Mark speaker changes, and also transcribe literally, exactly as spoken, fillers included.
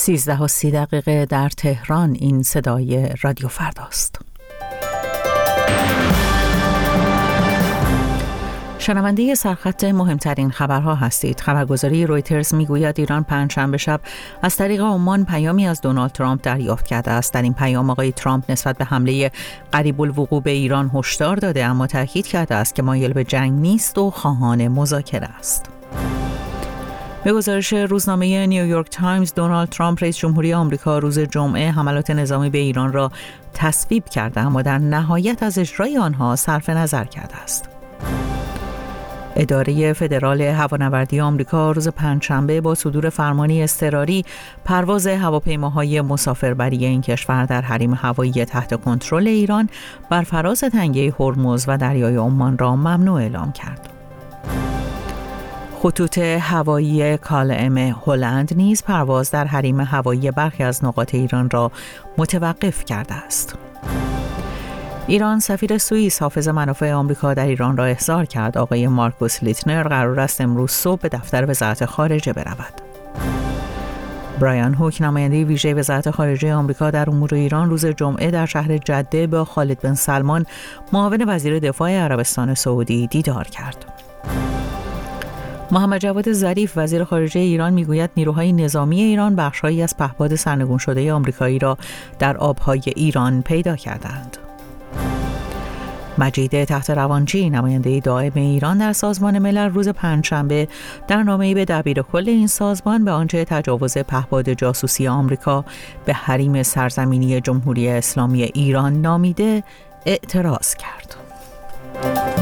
Speaker 1: سیزده و سی دقیقه در تهران. این صدای رادیو فرداست. شنونده سرخط مهمترین خبرها هستید. خبرگزاری رویترز میگوید ایران پنجشنبه شب از طریق عمان پیامی از دونالد ترامپ دریافت کرده است. در این پیام آقای ترامپ نسبت به حمله قریب الوقوع به ایران هشدار داده، اما تاکید کرده است که مایل به جنگ نیست و خواهان مذاکره است. به گزارش روزنامه نیویورک تایمز، دونالد ترامپ رئیس جمهوری آمریکا روز جمعه حملات نظامی به ایران را تصویب کرده، اما در نهایت از اجرای آنها صرف نظر کرده است. اداره فدرال هوانوردی آمریکا روز پنجشنبه با صدور فرمانی اضطراری پرواز هواپیماهای مسافربری این کشور در حریم هوایی تحت کنترل ایران بر فراز تنگه هرمز و دریای عمان را ممنوع اعلام کرد. خطوط هوایی کال ام هلند نیز پرواز در حریم هوایی برخی از نقاط ایران را متوقف کرده است. ایران سفیر سوئیس حافظ منافع آمریکا در ایران را احضار کرد. آقای مارکوس لیتنر قرار است امروز صبح به دفتر وزارت خارجه برود. برایان هوک نماینده ویژه وزارت خارجه آمریکا در امور ایران روز جمعه در شهر جده با خالد بن سلمان معاون وزیر دفاع عربستان سعودی دیدار کرد. محمد جواد ظریف وزیر خارجه ایران میگوید نیروهای نظامی ایران بخش‌هایی از پهپاد سرنگون شده آمریکایی را در آب‌های ایران پیدا کردند. مجید تحت روانچی نماینده دائم ایران در سازمان ملل روز پنجشنبه در نامه‌ای به دبیرکل این سازمان به آنچه تجاوز پهپاد جاسوسی آمریکا به حریم سرزمینی جمهوری اسلامی ایران نامیده اعتراض کرد.